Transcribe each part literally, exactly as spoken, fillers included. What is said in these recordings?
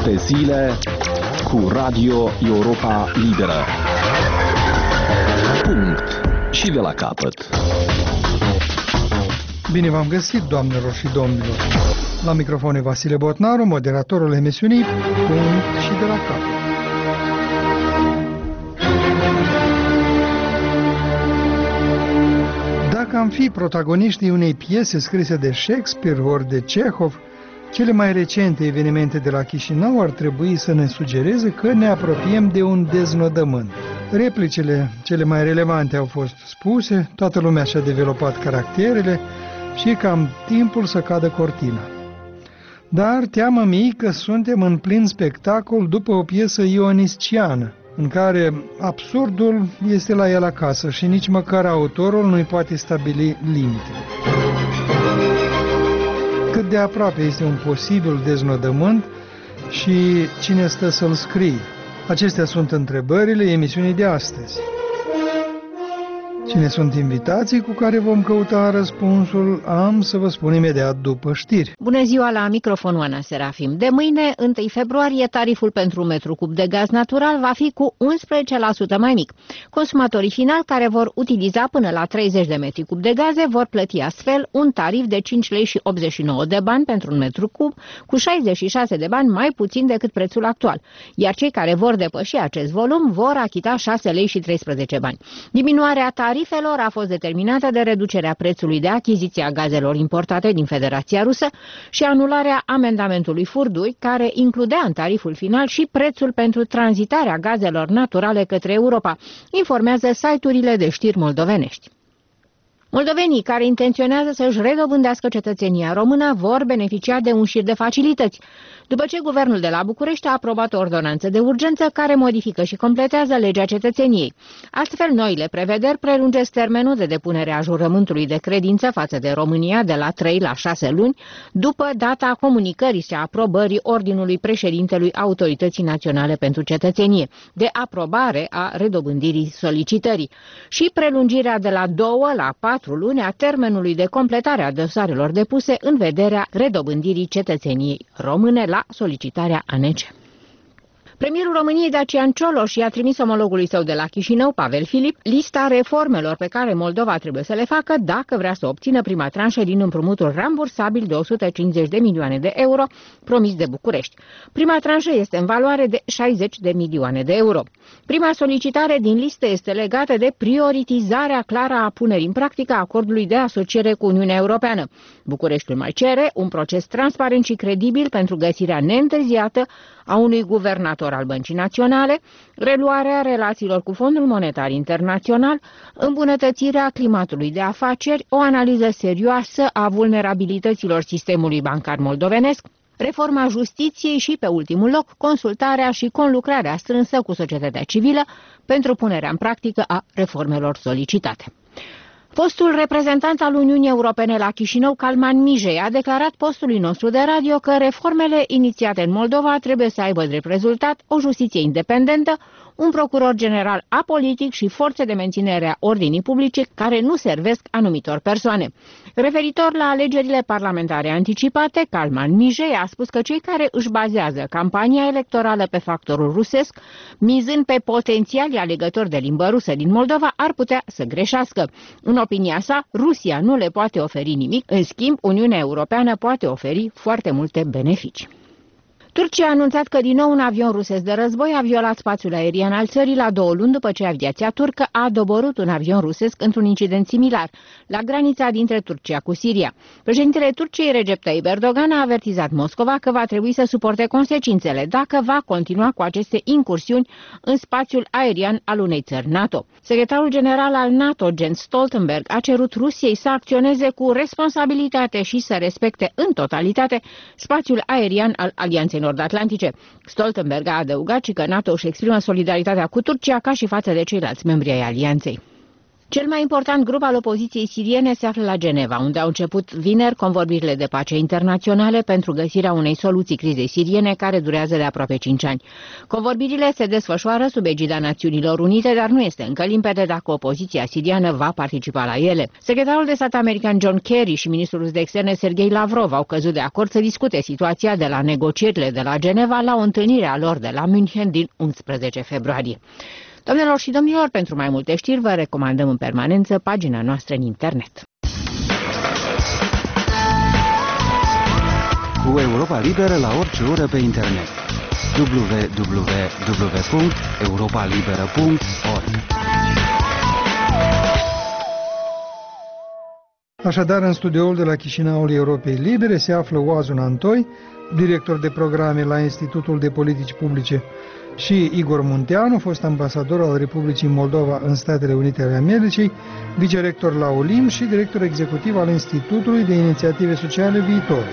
Șapte zile cu Radio Europa Liberă. Punct. Și de la capăt. Bine v-am găsit, doamnelor și domnilor. La microfon e Vasile Botnaru, moderatorul emisiunii Punct și de la capăt. Dacă am fi protagoniștii unei piese scrise de Shakespeare ori de Chekhov, cele mai recente evenimente de la Chișinău ar trebui să ne sugereze că ne apropiem de un deznodământ. Replicile cele mai relevante au fost spuse, toată lumea și-a developat caracterele și e cam timpul să cadă cortina. Dar teamă-mi că suntem în plin spectacol după o piesă ionisciană, în care absurdul este la el acasă și nici măcar autorul nu-i poate stabili limitele. Cât de aproape este un posibil deznodământ și cine stă să-l scrie? Acestea sunt întrebările emisiunii de astăzi. Cine sunt invitații cu care vom căuta răspunsul, am să vă spun imediat după știri. Bună ziua, la microfon Oana Serafim. De mâine, întâi februarie, tariful pentru un metru cub de gaz natural va fi cu unsprezece la sută mai mic. Consumatorii finali care vor utiliza până la treizeci de metri cub de gaze vor plăti astfel un tarif de cinci lei și optzeci și nouă de bani pentru un metru cub, cu șaizeci și șase de bani mai puțin decât prețul actual, iar cei care vor depăși acest volum vor achita șase lei și treisprezece bani. Diminuarea tarifelor a fost determinată de reducerea prețului de achiziție a gazelor importate din Federația Rusă și anularea amendamentului Furdui, care includea în tariful final și prețul pentru tranzitarea gazelor naturale către Europa, informează site-urile de știri moldovenești. Moldovenii care intenționează să-și redobândească cetățenia română vor beneficia de un șir de facilități, după ce guvernul de la București a aprobat o ordonanță de urgență care modifică și completează legea cetățeniei. Astfel, noile prevederi prelungesc termenul de depunere a jurământului de credință față de România de la trei la șase luni, după data comunicării și aprobării ordinului președintelui Autorității Naționale pentru Cetățenie, de aprobare a redobândirii solicitării, și prelungirea de la două la patru luni a termenului de completare a dosarelor depuse în vederea redobândirii cetățeniei române la solicitarea A N C. Premierul României, Dacian Cioloș, i-a trimis omologului său de la Chișinău, Pavel Filip, lista reformelor pe care Moldova trebuie să le facă dacă vrea să obțină prima tranșă din împrumutul rambursabil de o sută cincizeci de milioane de euro promis de București. Prima tranșă este în valoare de șaizeci de milioane de euro. Prima solicitare din listă este legată de prioritizarea clară a punerii în practică a acordului de asociere cu Uniunea Europeană. Bucureștiul mai cere un proces transparent și credibil pentru găsirea neîntârziată a unui guvernator al Băncii Naționale, reluarea relațiilor cu Fondul Monetar Internațional, îmbunătățirea climatului de afaceri, o analiză serioasă a vulnerabilităților sistemului bancar moldovenesc, reforma justiției și, pe ultimul loc, consultarea și conlucrarea strânsă cu societatea civilă pentru punerea în practică a reformelor solicitate. Fostul reprezentant al Uniunii Europene la Chișinău, Calman Mijei, a declarat postului nostru de radio că reformele inițiate în Moldova trebuie să aibă drept rezultat o justiție independentă, un procuror general apolitic și forțe de menținere a ordinii publice care nu servesc anumitor persoane. Referitor la alegerile parlamentare anticipate, Calman Mijei a spus că cei care își bazează campania electorală pe factorul rusesc, mizând pe potențialii alegători de limbă rusă din Moldova, ar putea să greșească. În opinia sa, Rusia nu le poate oferi nimic, în schimb, Uniunea Europeană poate oferi foarte multe beneficii. Turcia a anunțat că din nou un avion rusesc de război a violat spațiul aerian al țării la două luni după ce aviația turcă a doborât un avion rusesc într-un incident similar, la granița dintre Turcia cu Siria. Președintele Turciei, Recep Tayyip Erdogan, a avertizat Moscova că va trebui să suporte consecințele dacă va continua cu aceste incursiuni în spațiul aerian al unei țări NATO. Secretarul general al NATO, Jens Stoltenberg, a cerut Rusiei să acționeze cu responsabilitate și să respecte în totalitate spațiul aerian al Alianței Nord-Atlantice. Stoltenberg a adăugat și că NATO își exprimă solidaritatea cu Turcia ca și față de ceilalți membri ai alianței. Cel mai important grup al opoziției siriene se află la Geneva, unde au început vineri convorbirile de pace internaționale pentru găsirea unei soluții crizei siriene care durează de aproape cinci ani. Convorbirile se desfășoară sub egida Națiunilor Unite, dar nu este încă limpede dacă opoziția siriană va participa la ele. Secretarul de stat american John Kerry și ministrul de externe Sergei Lavrov au căzut de acord să discute situația de la negocierile de la Geneva la o întâlnire a lor de la München din unsprezece februarie. Doamnelor și domnilor, pentru mai multe știri vă recomandăm în permanență pagina noastră în internet. Cu Europa Liberă la orice oră pe internet. w w w punct europa liberă punct org. Așadar, în studioul de la Chișinăul Europei Libere se află Oazun Antoi, director de programe la Institutul de Politici Publice, și Igor Munteanu, fost ambasador al Republicii Moldova în Statele Unite ale Americii, vicerector la Olim și director executiv al Institutului de Inițiative Sociale Viitor.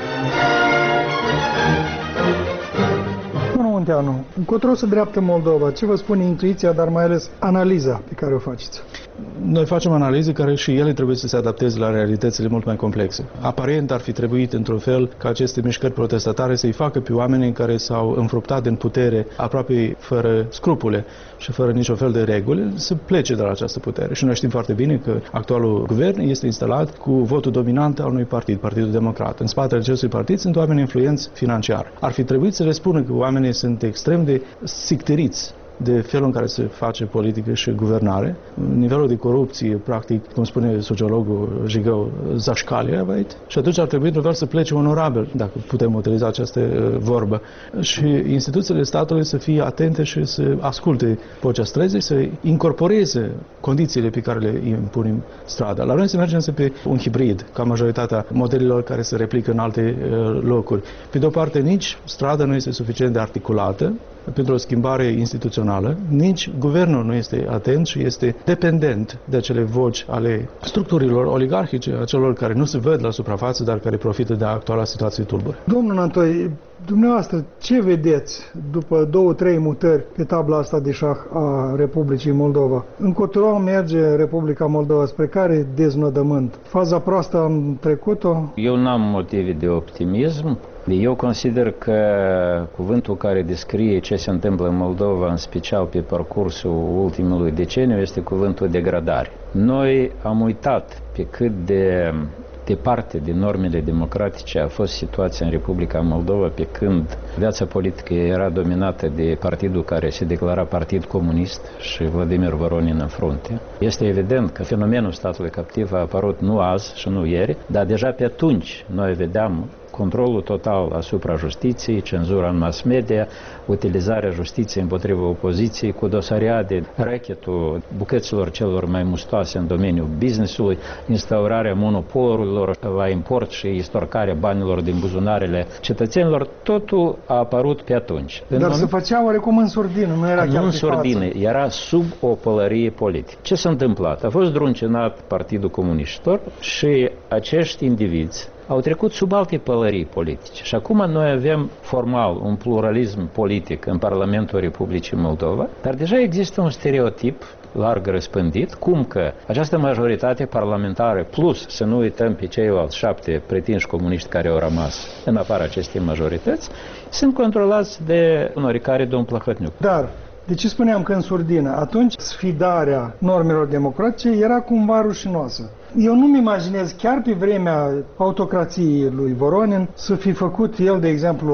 Domnul Munteanu, încotro se dreaptă Moldova? Ce vă spune intuiția, dar mai ales analiza pe care o faceți? Noi facem analize care și ele trebuie să se adapteze la realitățile mult mai complexe. Aparent ar fi trebuit, într-un fel, ca aceste mișcări protestatare să-i facă pe oamenii care s-au înfruptat în putere aproape fără scrupule și fără nicio fel de reguli, să plece de la această putere. Și noi știm foarte bine că actualul guvern este instalat cu votul dominant al unui partid, Partidul Democrat. În spatele acestui partid sunt oameni influenți financiar. Ar fi trebuit să le spună că oamenii sunt extrem de sicteriți de felul în care se face politică și guvernare. Nivelul de corupție, practic, cum spune sociologul Jigău, zașcalie, și atunci ar trebui, într-un fel, să plece onorabil, dacă putem utiliza această uh, vorbă. Și instituțiile statului să fie atente și să asculte vocea străzii, să incorporeze condițiile pe care le impunem strada. La noi se merge însă pe un hibrid, ca majoritatea modelelor care se replică în alte uh, locuri. Pe de o parte, nici strada nu este suficient de articulată pentru o schimbare instituțională, nici guvernul nu este atent și este dependent de acele voci ale structurilor oligarhice, a celor care nu se văd la suprafață, dar care profită de actuala situație tulbure. Domnul Antoi, dumneavoastră, ce vedeți după două, trei mutări pe tabla asta de șah a Republicii Moldova? Încotro merge Republica Moldova, spre care deznodământ? Faza proastă am trecut-o? Eu n-am motive de optimism. Eu consider că cuvântul care descrie ce se întâmplă în Moldova, în special pe parcursul ultimului deceniu, este cuvântul degradare. Noi am uitat pe cât de departe de normele democratice a fost situația în Republica Moldova pe când viața politică era dominată de partidul care se declara Partid Comunist și Vladimir Voronin în frunte. Este evident că fenomenul statului captiv a apărut nu azi și nu ieri, dar deja pe atunci noi vedeam controlul total asupra justiției, cenzura în mass media, utilizarea justiției împotriva opoziției cu dosariade, rachetul bucăților celor mai mustoase în domeniul business-ului, instaurarea monopolurilor la import și istorcarea banilor din buzunarele cetățenilor, totul a apărut pe atunci. Dar în se făcea oarecum în surdină, nu era chiar Nu în pe surdină, față. era sub o pălărie politică. Ce s-a întâmplat? A fost druncinat Partidul Comuniștilor și acești indivizi au trecut sub alte pălării politice. Și acum noi avem formal un pluralism politic în Parlamentul Republicii Moldova, dar deja există un stereotip larg răspândit, cum că această majoritate parlamentară, plus să nu uităm pe ceilalți șapte pretinși comuniști care au rămas în afara acestei majorități, sunt controlați de un oricare domn Plăhătniuc. Dar de ce spuneam că în surdină? Atunci sfidarea normelor democratice era cumva rușinoasă. Eu nu-mi imaginez, chiar pe vremea autocrației lui Voronin, să fi făcut el, de exemplu,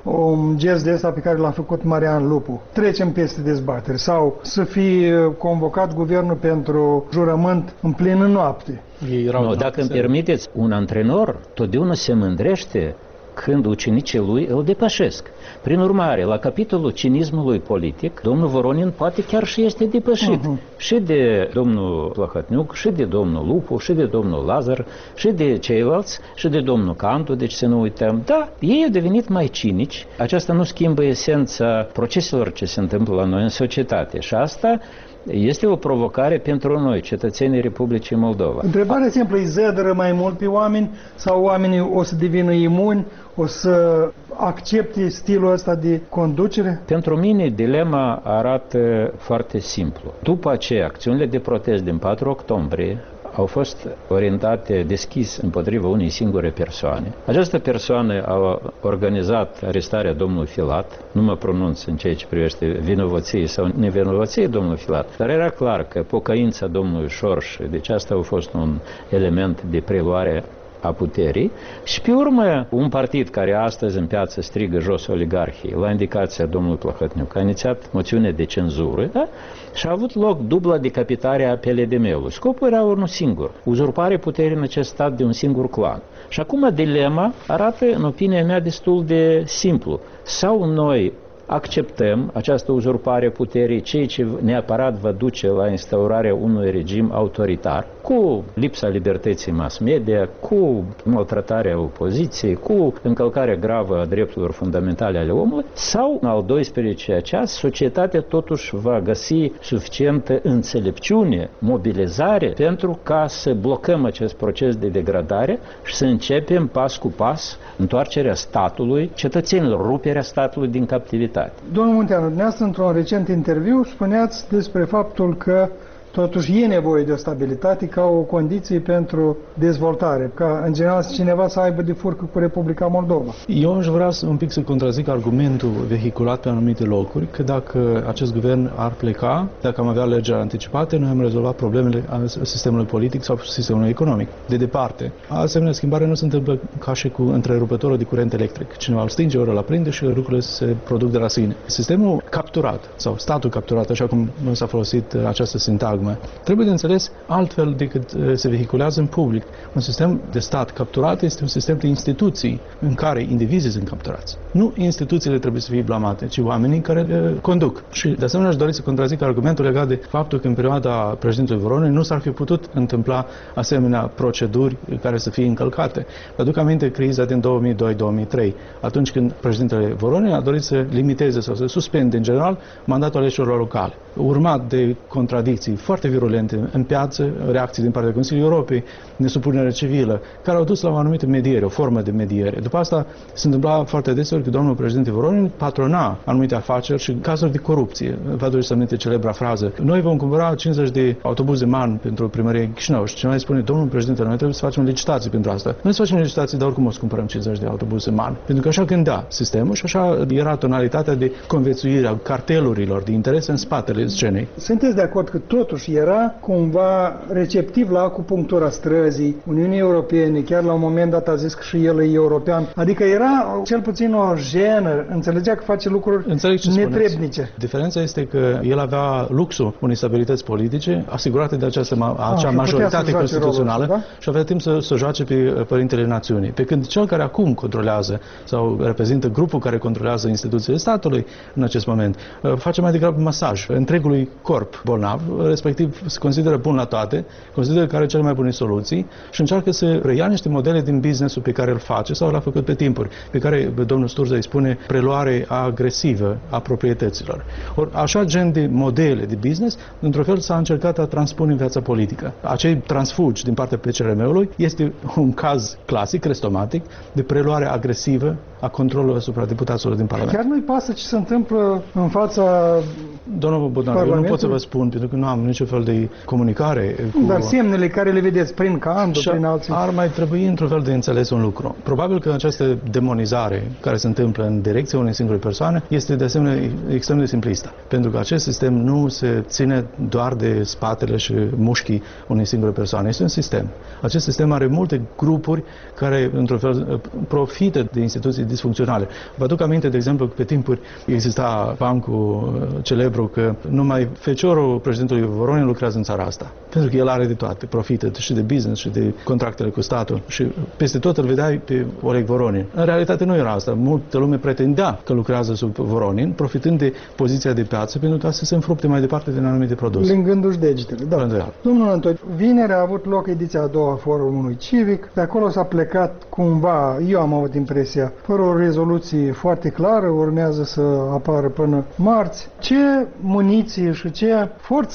un gest de ăsta pe care l-a făcut Marian Lupu. Trecem peste dezbateri. Sau să fi convocat guvernul pentru jurământ în plină noapte. No, dacă îmi permiteți, un antrenor totdeauna se mândrește când ucenicii lui îl depășesc. Prin urmare, la capitolul cinismului politic, domnul Voronin poate chiar și este depășit. Uh-huh. Și de domnul Plăhătniuc, și de domnul Lupu, și de domnul Lazar, și de ceilalți, și de domnul Cantu, deci să nu uităm. Da, ei au devenit mai cinici. Aceasta nu schimbă esența proceselor ce se întâmplă la noi în societate. Și asta este o provocare pentru noi, cetățenii Republicii Moldova. Întrebarea simplă, îi zădără mai mult pe oameni sau oamenii o să devină imuni, o să accepte stilul ăsta de conducere? Pentru mine, dilema arată foarte simplu. După aceea, acțiunile de protest din patru octombrie au fost orientate deschis împotriva unei singure persoane. Această persoană a organizat arestarea domnului Filat, nu mă pronunț în ceea ce privește vinovăție sau nevinovăție domnului Filat, dar era clar că pocăința domnului Șorș, deci asta a fost un element de preluare a puterii și pe urmă un partid care astăzi în piață strigă jos oligarhii la indicația domnului Plahotniuc a inițiat moțiune de cenzură, da? Și a avut loc dubla decapitare a P L D M-ului. Scopul era unul singur, uzurpare puterii în acest stat de un singur clan. Și acum dilema arată, în opinia mea, destul de simplu. Sau noi acceptăm această uzurpare puterii, ceea ce neapărat va duce la instaurarea unui regim autoritar, cu lipsa libertății mass media, cu maltratarea opoziției, cu încălcarea gravă a drepturilor fundamentale ale omului, sau, în al doisprezecelea ceas, societatea totuși va găsi suficientă înțelepciune, mobilizare, pentru ca să blocăm acest proces de degradare și să începem pas cu pas întoarcerea statului, cetățenilor, ruperea statului din captivitate. Domnul Munteanu, dumneavoastră, într-un recent interviu, spuneați despre faptul că totuși e nevoie de o stabilitate ca o condiție pentru dezvoltare, ca în general cineva să aibă de furcă cu Republica Moldova. Eu aș vrea să, un pic să contrazic argumentul vehiculat pe anumite locuri, că dacă acest guvern ar pleca, dacă am avea legea anticipate, noi am rezolvat problemele sistemului politic sau sistemului economic. De departe, asemenea schimbare nu se întâmplă ca și cu întrerupătorul de curent electric. Cineva îl stinge, ori îl aprinde și lucrurile se produc de la sine. Sistemul capturat sau statul capturat, așa cum s-a folosit această sintagmă, trebuie de înțeles altfel decât se vehiculează în public. Un sistem de stat capturat este un sistem de instituții în care indivizii sunt capturați. Nu instituțiile trebuie să fie blamate, ci oamenii care le conduc. Și de asemenea aș dori să contrazic argumentul legat de faptul că în perioada președintelui Voronin nu s-ar fi putut întâmpla asemenea proceduri care să fie încălcate. Vă aduc aminte criza din două mii doi două mii trei, atunci când președintele Voronin a dorit să limiteze sau să suspende în general mandatul alegerilor locale, urmat de contradicții foarte virulente în piață, reacții din partea Consiliului Europei, nesupunere civilă, care au dus la o anumită mediere, o formă de mediere. După asta se întâmpla foarte deseori că domnul președinte Voronin patrona anumite afaceri și cazuri de corupție. Vă aduceți aminte celebra frază: noi vom cumpăra cincizeci de autobuze MAN pentru primăria Chișinău. Și cineva îi spune: domnul președinte, noi trebuie să facem licitații pentru asta. Noi să facem licitații, dar oricum o să cumpărăm cincizeci de autobuze MAN. Pentru că așa gândea sistemul și așa era tonalitatea de conviețuire a cartelurilor de interese în spatele scenei. Sunteți de acord că totuși era cumva receptiv la acupunctura străzii Uniunii Europene, chiar la un moment dat a zis că și el e european, adică era cel puțin o jenă, înțelegea că face lucruri netrebnice. Diferența este că el avea luxul unei stabilități politice asigurate de această, acea a, majoritate constituțională, da? Și avea timp să, să joace pe părintele națiunii. Pe când cel care acum controlează sau reprezintă grupul care controlează instituțiile statului în acest moment, face mai degrabă masaj întregului corp bolnav, respectiv se consideră bun la toate, consideră că are cele mai bune soluții și încearcă să preia niște modele din business-ul pe care îl face sau l-a făcut pe timpuri, pe care domnul Sturza îi spune preluare agresivă a proprietăților. Or, așa gen de modele de business, într-un fel s-a încercat a transpune în viața politică. Acei transfugi din partea P C R M-ului este un caz clasic, crestomatic, de preluare agresivă a controlului asupra deputaților din Parlament. Chiar nu-i pasă ce se întâmplă în fața Domnul Budan, eu nu pot să vă spun, pentru că nu am niciun fel de comunicare cu... Dar semnele care le vedeți prin Candu, prin alții... Ar mai trebui într-un fel de înțeles un lucru. Probabil că această demonizare care se întâmplă în direcția unei singure persoane este de asemenea extrem de simplistă. Pentru că acest sistem nu se ține doar de spatele și mușchii unei singure persoane. Este un sistem. Acest sistem are multe grupuri care, într-un fel, profită de instituții disfuncționale. Vă aduc aminte, de exemplu, că pe timpuri exista bancul celebru că numai feciorul președintelui Voronin lucrează în țara asta. Pentru că el are de toate, profită și de business și de contractele cu statul și peste tot îl vedeai pe Oleg Voronin. În realitate nu era asta. Multă lume pretindea că lucrează sub Voronin, profitând de poziția de piață pentru ca să se înfrupte mai departe din anumite produse. Lingându-și degetele, da. Domnul Antoni, vineri a avut loc ediția a doua a Forumului Civic. De acolo s-a plecat cumva, eu am avut impresia, fără o rezoluție foarte clară, urmează să apară până marți. Ce muniție și ce forță are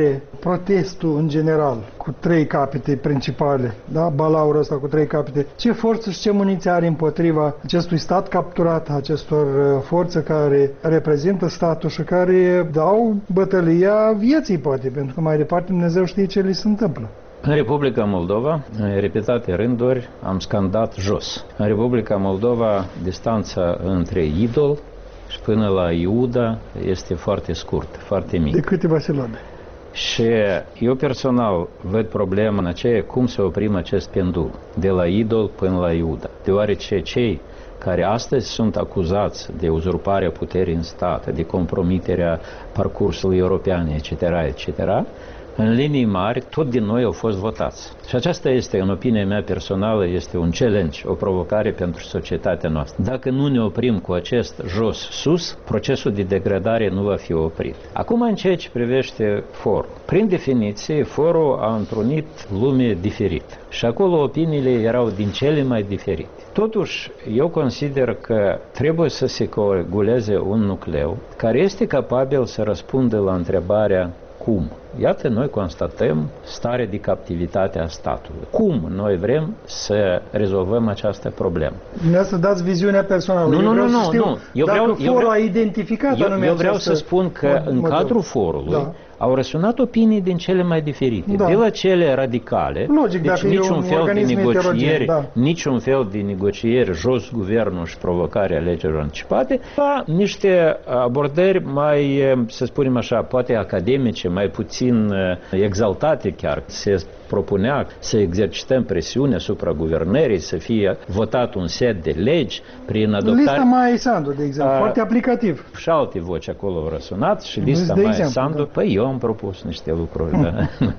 vedere protestul în general, cu trei capete principale, da? Balaurul ăsta cu trei capete, ce forță și ce muniție are împotriva acestui stat capturat, acestor forțe care reprezintă statul și care dau bătălia vieții, poate, pentru că mai departe Dumnezeu știe ce li se întâmplă. În Republica Moldova, în repetate rânduri, am scandat jos. În Republica Moldova, distanța între idol și până la Iuda este foarte scurtă, foarte mică. De câteva silabe. Și eu personal văd problema în aceea cum să oprim acest pendul de la idol până la Iuda. Deoarece cei care astăzi sunt acuzați de uzurparea puterii în stat, de compromiterea parcursului european, et cetera, et cetera, în linii mari, tot din noi au fost votați. Și aceasta este, în opinia mea personală, este un challenge, o provocare pentru societatea noastră. Dacă nu ne oprim cu acest jos-sus, procesul de degradare nu va fi oprit. Acum, în ceea ce privește forul. Prin definiție, forul a întrunit lume diferită. Și acolo opiniile erau din cele mai diferite. Totuși, eu consider că trebuie să se coaguleze un nucleu care este capabil să răspundă la întrebarea cum. Iată, noi constatăm stare de captivitate a statului. Cum noi vrem să rezolvăm această problemă? Nu să dați viziunea personală. Nu, eu nu, nu, nu, știu, nu. Eu dacă vreau, forul eu vreau, a identificat eu, eu vreau această... să spun că în model. cadrul forului Da. au răsunat opinii din cele mai diferite. Da. De la cele radicale, Logic, deci dacă e niciun un fel de organism negocieri, heterogen, da. niciun fel de negocieri jos guvernul și provocarea alegerilor anticipate, la niște abordări mai, să spunem așa, poate academice, mai puțin exaltate chiar. Se propunea să exercităm presiune asupra guvernării, să fie votat un set de legi prin adoptare... Lista Maia Sandu, de exemplu, A, foarte aplicativ. Și alte voci acolo au răsunat și lista de Maia exemplu, Sandu, da. păi eu am propus niște lucruri, da.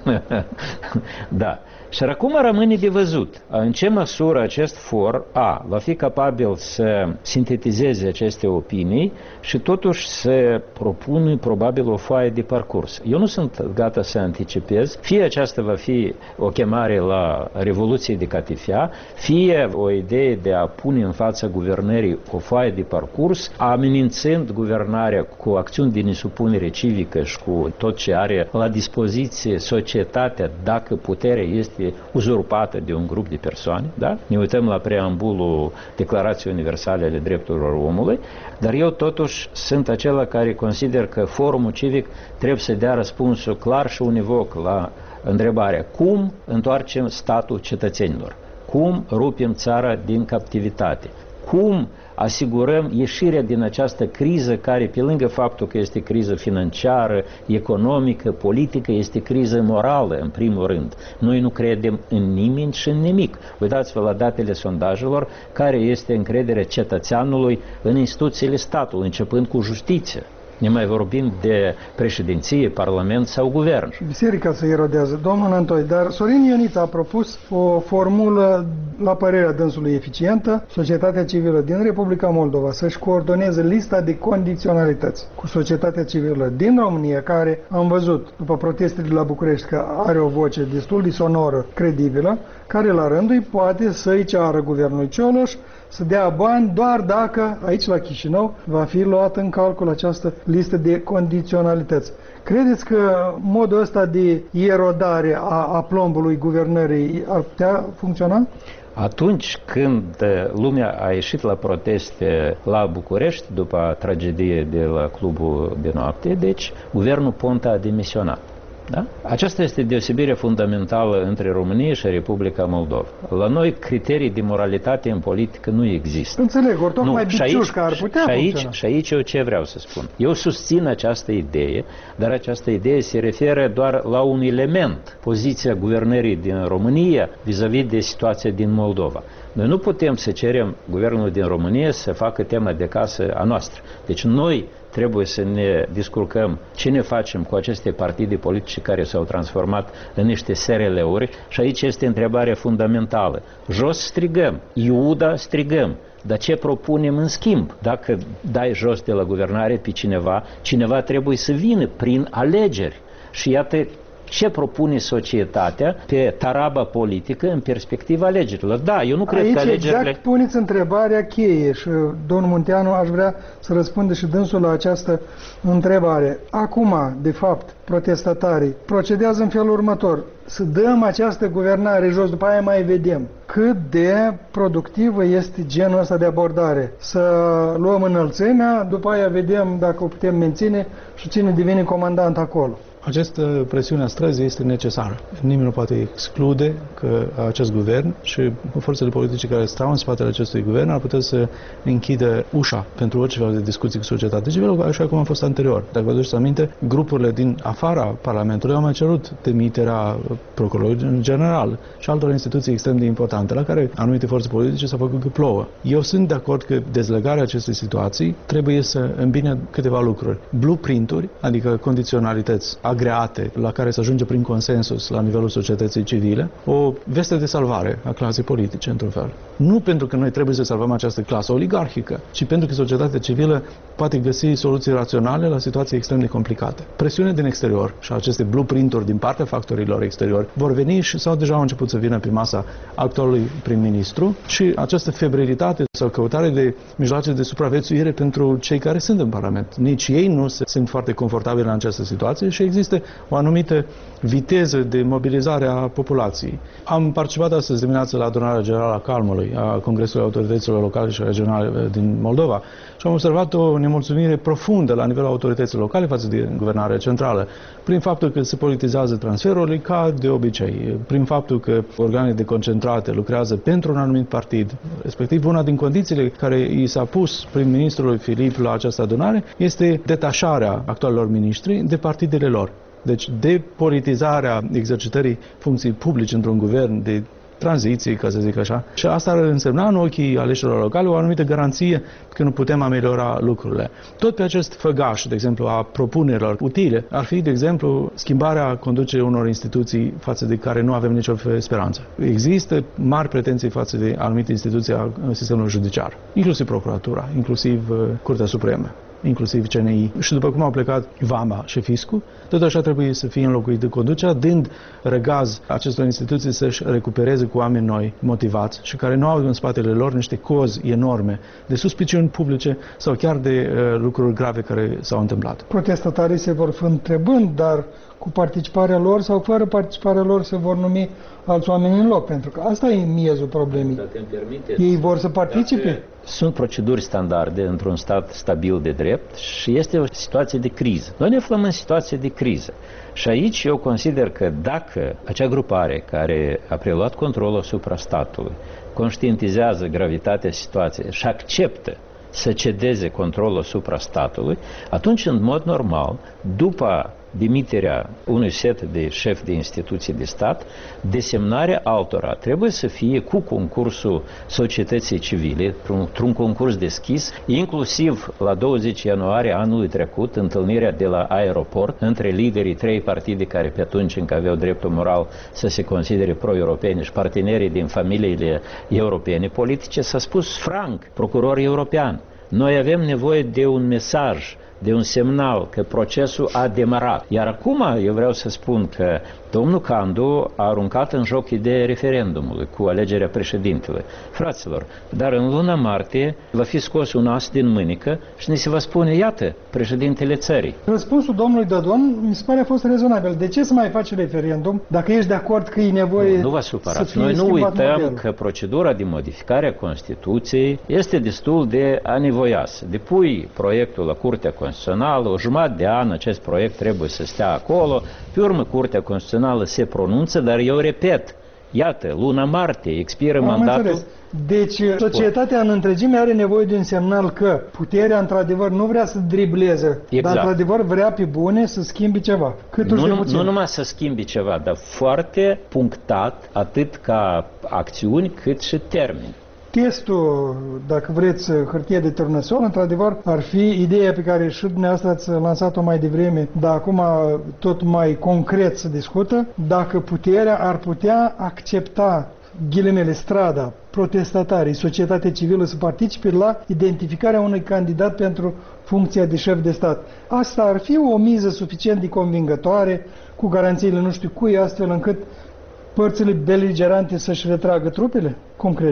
Da. Și acum rămâne de văzut în ce măsură acest for A va fi capabil să sintetizeze aceste opinii și totuși să propună probabil o foaie de parcurs. Eu nu sunt gata să anticipez, fie aceasta va fi o chemare la Revoluție de Catifea, fie o idee de a pune în fața guvernării o foaie de parcurs, amenințând guvernarea cu acțiuni de nesupunere civică și cu tot ce are la dispoziție societatea dacă puterea este uzurpată de un grup de persoane, da? Ne uităm la preambulul Declarației Universale ale Drepturilor Omului, dar eu totuși sunt acela care consider că forumul civic trebuie să dea răspunsul clar și univoc la întrebarea cum întoarcem statul cetățenilor, cum rupem țara din captivitate, cum asigurăm ieșirea din această criză care, pe lângă faptul că este criză financiară, economică, politică, este criză morală, în primul rând. Noi nu credem în nimeni și în nimic. Uitați-vă la datele sondajelor, care este încrederea cetățeanului în instituțiile statului, începând cu justiție. Ne mai vorbim de președinție, parlament sau guvern. Biserica se erodează. Domnul Antoi, dar Sorin Ioniță a propus o formulă, la părerea dânsului, eficientă, societatea civilă din Republica Moldova să-și coordoneze lista de condiționalități cu societatea civilă din România, care am văzut, după protestele de la București, că are o voce destul de sonoră, credibilă, care la rândul îi poate să-i ceară guvernului Cioloș să dea bani doar dacă, aici la Chișinău, va fi luată în calcul această listă de condiționalități. Credeți că modul ăsta de erodare a, a plombului guvernării ar putea funcționa? Atunci când lumea a ieșit la proteste la București, după tragedie de la clubul de noapte, deci guvernul Ponta a demisionat. Da? Aceasta este deosebirea fundamentală între România și Republica Moldova. La noi criterii de moralitate în politică nu există. Înțeleg, ori tocmai biciușca ar putea și aici, funcționa. Și aici eu ce vreau să spun. Eu susțin această idee, dar această idee se referă doar la un element, poziția guvernării din România vis-a-vis de situația din Moldova. Noi nu putem să cerem guvernul din România să facă tema de casă a noastră. Deci noi trebuie să ne descurcăm ce ne facem cu aceste partide politice care s-au transformat în niște S R L-uri și aici este întrebarea fundamentală. Jos strigăm, Iuda strigăm, dar ce propunem în schimb? Dacă dai jos de la guvernare pe cineva, cineva trebuie să vină prin alegeri. Și iată ce propune societatea pe taraba politică în perspectiva alegerilor. Da, eu nu cred aici că alegerile... exact puneți întrebarea cheie și domnul Munteanu aș vrea să răspundă și dânsul la această întrebare. Acum, de fapt, protestatarii procedează în felul următor. Să dăm această guvernare jos, după aia mai vedem cât de productivă este genul ăsta de abordare. Să luăm înălțimea, după aia vedem dacă o putem menține și cine devine comandant acolo. Această presiune a străzii este necesară. Nimeni nu poate exclude că acest guvern și forțele politice care stau în spatele acestui guvern ar putea să închidă ușa pentru orice fel de discuții cu societatea civilă, așa cum a fost anterior. Dacă vă aduceți aminte, grupurile din afara Parlamentului au mai cerut demiterea procurorului general și altor instituții extrem de importante, la care anumite forțe politice s-au făcut că plouă. Eu sunt de acord că dezlegarea acestei situații trebuie să îmbine câteva lucruri. Blueprint-uri, adică condiționalități agreate, la care se ajunge prin consensus la nivelul societății civile, o veste de salvare a clasei politice, într-un fel. Nu pentru că noi trebuie să salvăm această clasă oligarhică, ci pentru că societatea civilă poate găsi soluții raționale la situații extrem de complicate. Presiune din exterior și aceste blueprint-uri din partea factorilor exteriori vor veni și sau deja au început să vină pe masa actualului prim-ministru și această febrilitate sau căutare de mijloace de supraviețuire pentru cei care sunt în Parlament. Nici ei nu se simt foarte confortabili în această situație și există o anumită viteză de mobilizare a populației. Am participat astăzi dimineață la adunarea generală a Calmului, a Congresului Autorităților Locale și Regionale din Moldova și am observat o nemulțumire profundă la nivelul autorităților locale față de guvernarea centrală, prin faptul că se politizează transferurile ca de obicei, prin faptul că organele deconcentrate lucrează pentru un anumit partid, respectiv una din condițiile care i s-a pus prim-ministrului Filip la această adunare este detașarea actualilor miniștri de partidele lor. Deci depolitizarea exercitării funcției publice într-un guvern de tranziție, ca să zic așa. Și asta ar însemna în ochii aleșilor locale o anumită garanție că nu putem ameliora lucrurile. Tot pe acest făgaș, de exemplu, a propunerilor utile, ar fi, de exemplu, schimbarea conducerii unor instituții față de care nu avem nicio speranță. Există mari pretenții față de anumite instituții a sistemului judiciar, inclusiv Procuratura, inclusiv Curtea Supremă, inclusiv C N I. Și după cum au plecat Vama și Fiscul, tot așa trebuie să fie înlocuit de conducerea, dând răgaz acestor instituții să-și recupereze cu oameni noi, motivați și care nu au în spatele lor niște cozi enorme de suspiciuni publice sau chiar de uh, lucruri grave care s-au întâmplat. Protestatarii se vor fi întrebând, dar cu participarea lor sau fără participarea lor se vor numi alți oameni în loc, pentru că asta e miezul problemei. Ei vor să participe. Sunt proceduri standarde într-un stat stabil de drept și este o situație de criză. Noi ne aflăm în situație de criză. Și aici eu consider că dacă acea grupare care a preluat controlul asupra statului conștientizează gravitatea situației și acceptă să cedeze controlul asupra statului, atunci, în mod normal, după demiterea unui set de șefi de instituții de stat, desemnarea altora trebuie să fie cu concursul societății civile, într-un concurs deschis, inclusiv la douăzeci ianuarie anului trecut, întâlnirea de la aeroport între liderii trei partide care pe atunci încă aveau dreptul moral să se considere pro-europeni și partenerii din familiile europene politice, s-a spus franc, procuror european, noi avem nevoie de un mesaj, de un semnal că procesul a demarat. Iar acum eu vreau să spun că domnul Candu a aruncat în joc ideea referendumului cu alegerea președintelui. Fraților, dar în luna martie va fi scos un as din mânică și ni se va spune, iată, președintele țării. Răspunsul domnului Dodon mi se pare a fost rezonabil. De ce să mai faci referendum dacă ești de acord că e nevoie nu, nu vă supărați. Noi nu uităm modelul. Că procedura de modificare a Constituției este destul de anevoioasă. Depui proiectul la Curtea Constituțională, o jumătate de an acest proiect trebuie să stea acolo, pe urmă Curtea Constituțională se pronunță, dar eu repet, iată, luna martie expiră Am mandatul. Înțeles. Deci societatea în întregime are nevoie de un semnal că puterea într-adevăr nu vrea să dribleze, exact. Dar într-adevăr vrea pe bune să schimbi ceva. Cât nu, nu, nu numai să schimbi ceva, dar foarte punctat, atât ca acțiuni cât și termeni. Testul, dacă vreți, hârtie de turnăsol, într-adevăr, ar fi ideea pe care și dumneavoastră ați lansat-o mai devreme, dar acum tot mai concret se discută, dacă puterea ar putea accepta, ghilimele, strada, protestatarii, societatea civilă să participe la identificarea unui candidat pentru funcția de șef de stat. Asta ar fi o miză suficient de convingătoare, cu garanțiile nu știu cui, astfel încât părțile beligerante să-și retragă trupele? Cum credeți?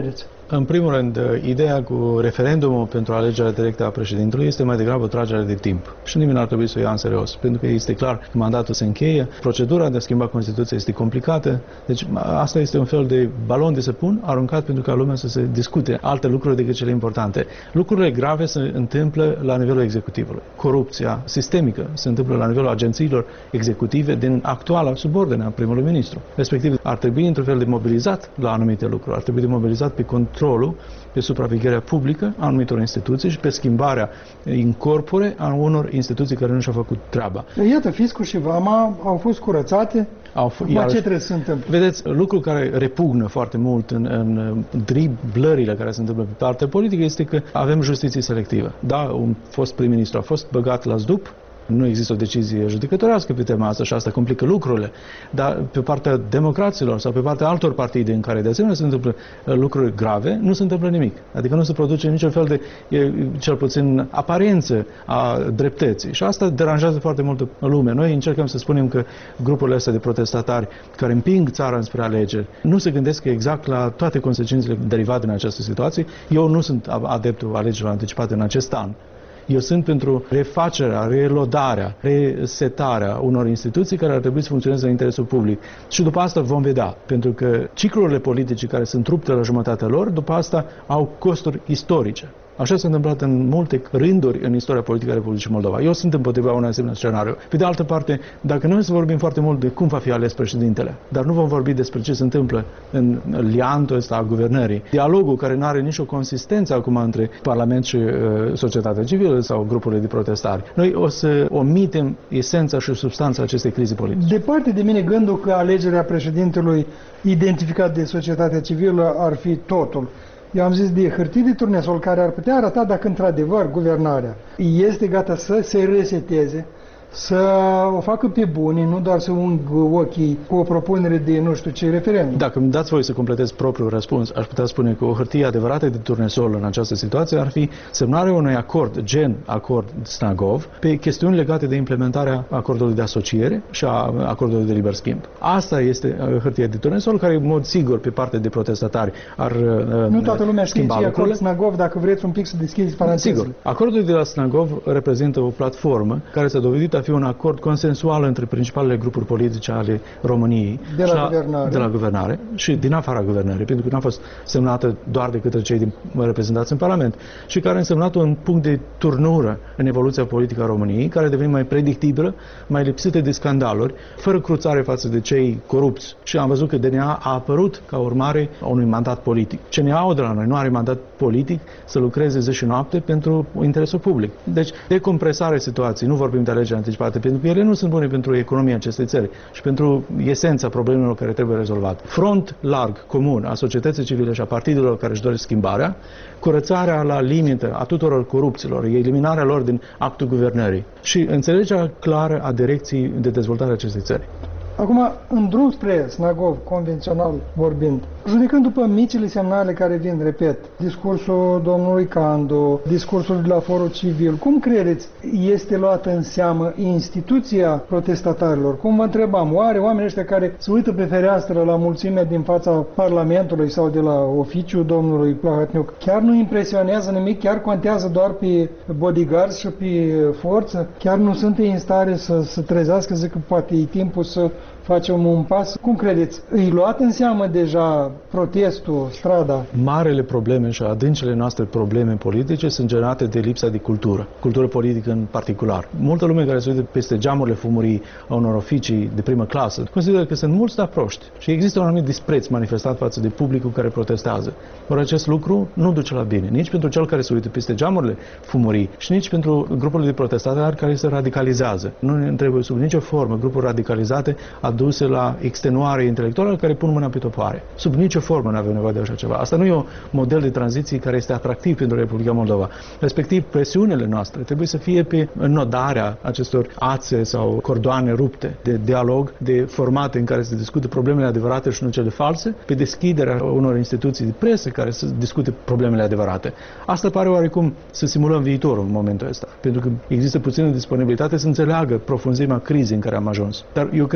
În primul rând, ideea cu referendumul pentru alegerea directă a președintelui este mai degrabă o tragere de timp. Și nimeni nu ar trebui să o ia în serios, pentru că este clar că mandatul se încheie, procedura de a schimba Constituția este complicată, deci asta este un fel de balon de săpun aruncat pentru ca lumea să se discute alte lucruri decât cele importante. Lucrurile grave se întâmplă la nivelul executivului. Corupția sistemică se întâmplă la nivelul agențiilor executive din actuala subordine a primului ministru. Respectiv, ar trebui într-un fel de mobilizat la anumite lucruri, ar trebui de mobilizat pe controlul, pe supravegherea publică a anumitor instituții și pe schimbarea in corpore a unor instituții care nu și-au făcut treaba. Iată, fiscul și vama au fost curățate. Au f- Acum ce trebuie să se întâmple? Vedeți, lucrul care repugnă foarte mult în, în driblările care se întâmplă pe partea politică este că avem justiție selectivă. Da, un fost prim-ministru a fost băgat la zdup, nu există o decizie judecătorească pe tema asta și asta complică lucrurile. Dar pe partea democraților sau pe partea altor partide în care de asemenea se întâmplă lucruri grave, nu se întâmplă nimic. Adică nu se produce niciun fel de, cel puțin, aparență a dreptății. Și asta deranjează foarte multă lume. Noi încercăm să spunem că grupurile astea de protestatari care împing țara înspre alegeri nu se gândesc exact la toate consecințele derivate din această situație. Eu nu sunt adeptul alegerilor anticipate în acest an. Eu sunt pentru refacerea, relodarea, resetarea unor instituții care ar trebui să funcționeze în interesul public. Și după asta vom vedea, pentru că ciclurile politice care sunt rupte la jumătatea lor, după asta au costuri istorice. Așa s-a întâmplat în multe rânduri în istoria politică a Republicii Moldova. Eu sunt împotriva unui asemenea scenariu. Pe de altă parte, dacă noi să vorbim foarte mult de cum va fi ales președintele, dar nu vom vorbi despre ce se întâmplă în liantul ăsta a guvernării, dialogul care nu are nicio consistență acum între Parlament și uh, societatea civilă sau grupurile de protestari, noi o să omitem esența și substanța acestei crize politice. Departe de mine gândul că alegerea președintelui identificat de societatea civilă ar fi totul. Eu am zis de hârtii de turnesol care ar putea arăta dacă într-adevăr guvernarea este gata să se reseteze, să o facă pe bune, nu doar să ungă ochii cu o propunere de nu știu ce referendum. Dacă îmi dați voi să completez propriul răspuns, aș putea spune că o hârtie adevărată de turnesol în această situație ar fi semnarea unui acord, gen acord Snagov, pe chestiuni legate de implementarea acordului de asociere și a acordului de liber schimb. Asta este hârtia de turnesol care, în mod sigur, pe partea de protestatari ar Nu toată lumea știe ce e acord Snagov, dacă vreți un pic să deschideți parantezele. Sigur. Acordul de la Snagov reprezintă o platformă care s-a dovedit a fi un acord consensual între principalele grupuri politice ale României de la, la, guvernare. de la guvernare și din afara guvernării, pentru că nu a fost semnată doar de către cei din, reprezentați în Parlament și care a însemnat un punct de turnură în evoluția politică a României, care a devenit mai predictibilă, mai lipsită de scandaluri, fără cruțare față de cei corupți. Și am văzut că D N A a apărut ca urmare a unui mandat politic. C N A-ul de la noi nu are mandat politic să lucreze zi și noapte pentru interesul public. Deci, decompresarea situației, nu vorbim de alegeri anticipate, pentru că ele nu sunt bune pentru economia acestei țări și pentru esența problemelor care trebuie rezolvate. Front larg, comun, a societății civile și a partidelor care își doresc schimbarea, curățarea la limită a tuturor corupților, eliminarea lor din actul guvernării și înțelegerea clară a direcției de dezvoltare a acestei țări. Acum, în drum spre Snagov, convențional vorbind, judecând după micile semnale care vin, repet, discursul domnului Candu, discursul de la Forul Civil, cum credeți este luată în seamă instituția protestatarilor? Cum vă întrebam, oare oamenii ăștia care se uită pe fereastră la mulțimea din fața Parlamentului sau de la oficiul domnului Plahotniuc, chiar nu impresionează nimic, chiar contează doar pe bodyguards și pe forță? Chiar nu sunt în stare să se trezească, zic că poate e timpul să facem un pas? Cum credeți? Îi luat în seamă deja protestul, strada? Marele probleme și adâncele noastre probleme politice sunt generate de lipsa de cultură. Cultură politică în particular. Multă lume care se uită peste geamurile fumurii a unor oficii de primă clasă consideră că sunt mulți dar proști și există un anumit dispreț manifestat față de publicul care protestează. Ori acest lucru nu duce la bine. Nici pentru cel care se uită peste geamurile fumurii și nici pentru grupurile de protestatari care se radicalizează. Nu ne trebuie sub nicio formă grupuri radicalizate aduse la extenuare intelectuală care pun mâna pe topoare. Sub nicio formă nu avem nevoie de așa ceva. Asta nu e un model de tranziție care este atractiv pentru Republica Moldova. Respectiv, presiunile noastre trebuie să fie pe înodarea acestor ațe sau cordoane rupte de dialog, de formate în care se discută problemele adevărate și nu cele false, pe deschiderea unor instituții de presă care să discute problemele adevărate. Asta pare oarecum să simulăm viitorul în momentul ăsta, pentru că există puțină disponibilitate să înțeleagă profunzimea crizei în care am ajuns. Dar eu cred că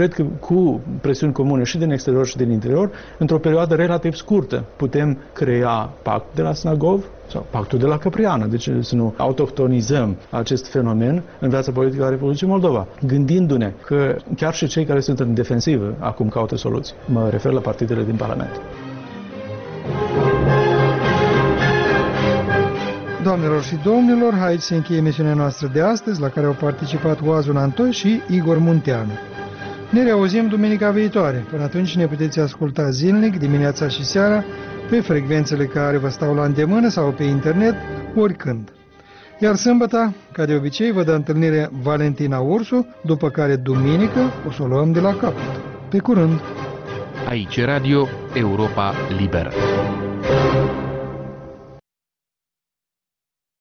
cu presiuni comune și din exterior și din interior, într-o perioadă relativ scurtă. Putem crea pact de la Snagov sau pactul de la Căpriană, deci să nu autohtonizăm acest fenomen în viața politică a Republicii Moldova, gândindu-ne că chiar și cei care sunt în defensivă acum caută soluții. Mă refer la partidele din Parlament. Doamnelor și domnilor, aici se încheie emisiunea noastră de astăzi, la care au participat Oazul Antoi și Igor Munteanu. Ne reauzim duminica viitoare. Până atunci ne puteți asculta zilnic, dimineața și seara, pe frecvențele care vă stau la îndemână sau pe internet, oricând. Iar sâmbătă, ca de obicei, vă dă întâlnire Valentina Ursu, după care duminică o să o luăm de la capăt. Pe curând! Aici Radio Europa Liberă.